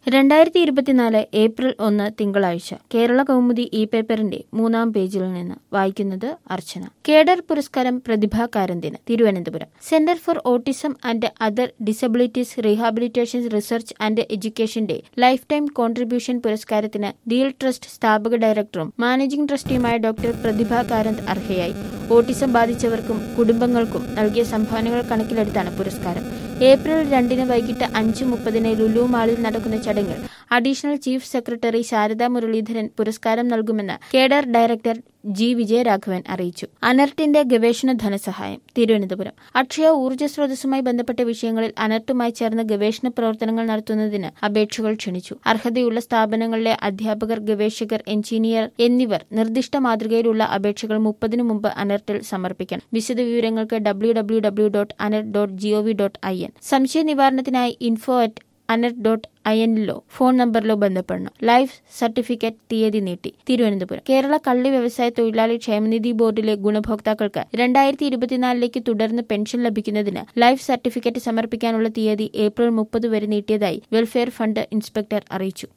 2024 April 1 തിങ്കളാഴ്ച കേരള കൗമുദി ഈ പേപ്പറിന്റെ 3-ാം പേജിൽ നിന്ന് വായിക്കുന്നത് അർച്ചന. കേഡർ പുരസ്കാരം പ്രതിഭാ കാരന്തിന് Thiruvananthapuram. Centre for autism and other disabilities rehabilitation research and എഡ്യൂക്കേഷന്റെ ലൈഫ് ടൈം കോൺട്രിബ്യൂഷൻ പുരസ്കാരത്തിന് ഡീൽ ട്രസ്റ്റ് സ്ഥാപക ഡയറക്ടറും മാനേജിംഗ് ട്രസ്റ്റിയുമായ ഡോക്ടർ പ്രതിഭാ കാരന്ത് അർഹയായി. ഓട്ടിസം ബാധിച്ചവർക്കും കുടുംബങ്ങൾക്കും നൽകിയ സംഭാവനകൾ കണക്കിലെടുത്താണ് പുരസ്കാരം. ഏപ്രിൽ 2 വൈകിട്ട് 5:30 ലുലു മാളിൽ നടക്കുന്ന ചടങ്ങിൽ additional chief secretary Sarada Muraleedharan പുരസ്കാരം നൽകുമെന്ന് കേഡർ ഡയറക്ടർ ജി വിജയരാഘവൻ അറിയിച്ചു. അനർട്ടിന്റെ ഗവേഷണ ധനസഹായം. തിരുവനന്തപുരം. അക്ഷയ ഊർജ്ജ സ്രോതസ്സുമായി ബന്ധപ്പെട്ട വിഷയങ്ങളിൽ അനർട്ടുമായി ചേർന്ന് ഗവേഷണ പ്രവർത്തനങ്ങൾ നടത്തുന്നതിന് അപേക്ഷകൾ ക്ഷണിച്ചു. അർഹതയുള്ള സ്ഥാപനങ്ങളിലെ അധ്യാപകർ, ഗവേഷകർ, എഞ്ചിനീയർ എന്നിവർ നിർദ്ദിഷ്ട മാതൃകയിലുള്ള അപേക്ഷകൾ 30 മുമ്പ് അനർട്ടിൽ സമർപ്പിക്കണം. വിശദവിവരങ്ങൾക്ക് www.anert.gov.in. സംശയ നിവാരണത്തിനായി info@anert.in ഫോൺ നമ്പറിലോ ബന്ധപ്പെടണം. ലൈഫ് സർട്ടിഫിക്കറ്റ് തീയതി നീട്ടി. തിരുവനന്തപുരം. കേരള കള്ളി വ്യവസായ തൊഴിലാളി ക്ഷേമനിധി ബോർഡിലെ ഗുണഭോക്താക്കൾക്ക് 2024 തുടർന്ന് പെൻഷൻ ലഭിക്കുന്നതിന് ലൈഫ് സർട്ടിഫിക്കറ്റ് സമർപ്പിക്കാനുള്ള തീയതി ഏപ്രിൽ 30 വരെ നീട്ടിയതായി വെൽഫെയർ ഫണ്ട് ഇൻസ്പെക്ടർ അറിയിച്ചു.